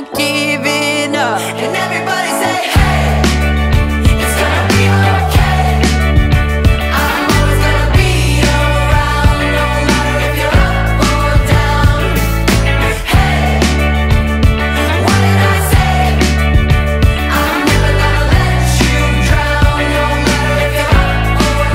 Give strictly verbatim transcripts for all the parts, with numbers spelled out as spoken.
not giving up. And everybody say, hey, it's gonna be okay. I'm always gonna be around, no matter if you're up or down. Hey, what did I say? I'm never gonna let you drown, no matter if you're up or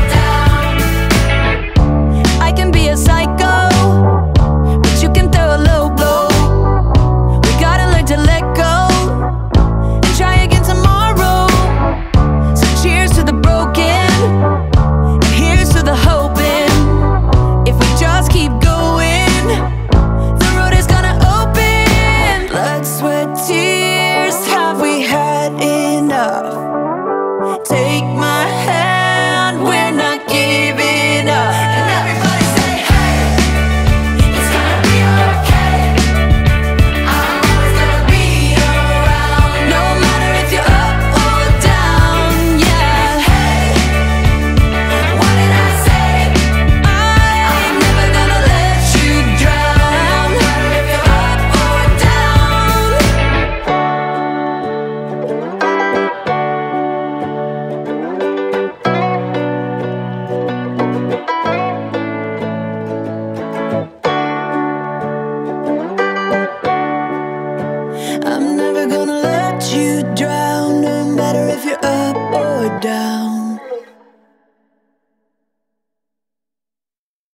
down. I can be a psycho, but you can throw a low blow. We gotta learn to let go and try again tomorrow. So cheers to the broken, and here's to the hoping. If we just keep going, the road is gonna open. Blood, sweat, tears, have we had enough? Take my hand, we're not giving up. And everybody say, hey, it's gonna be okay. I'm always gonna be around, No matter if you're up or down, yeah. Hey, what did I say? I'm never gonna let you drown. No matter if you're up or down. I'm never gonna let you drown, no matter if you're up or down.